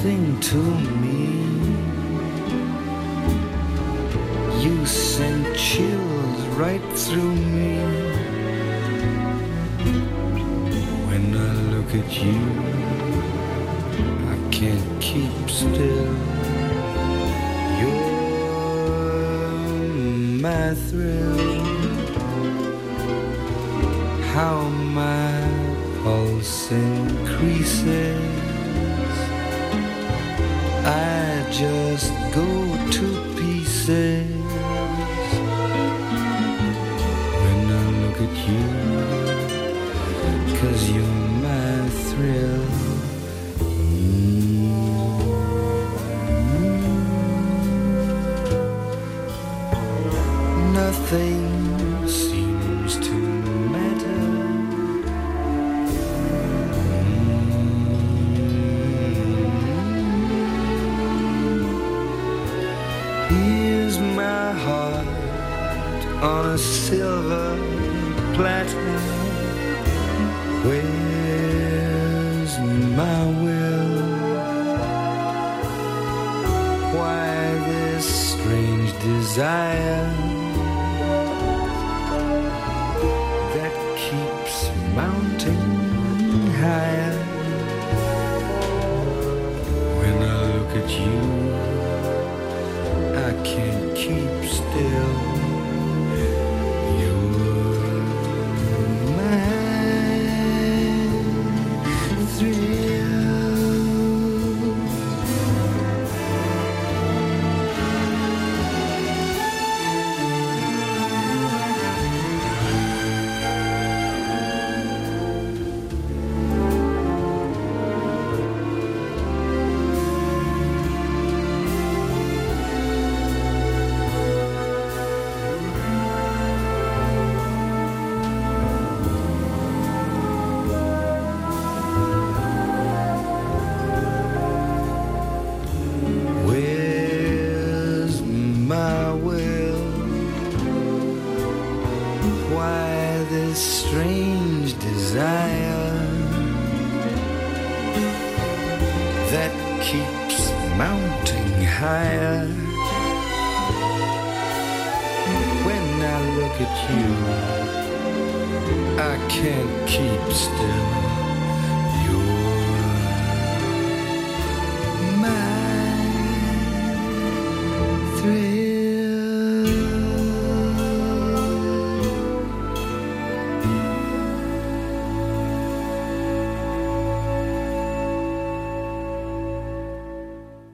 nothing to me. You send chills right through me. When I look at you, I can't keep still. You're my thrill. How my pulse increases. I just go to pieces when I look at you, 'cause you're my thrill. Nothing seems to matter. Here's my heart on a silver platter. Where's my will? Why this strange desire that keeps mounting higher? When I look at you, I can't keep still. You're my thrill. Where's my will? Why this strange desire that keeps mounting higher? When I look at you, I can't keep still.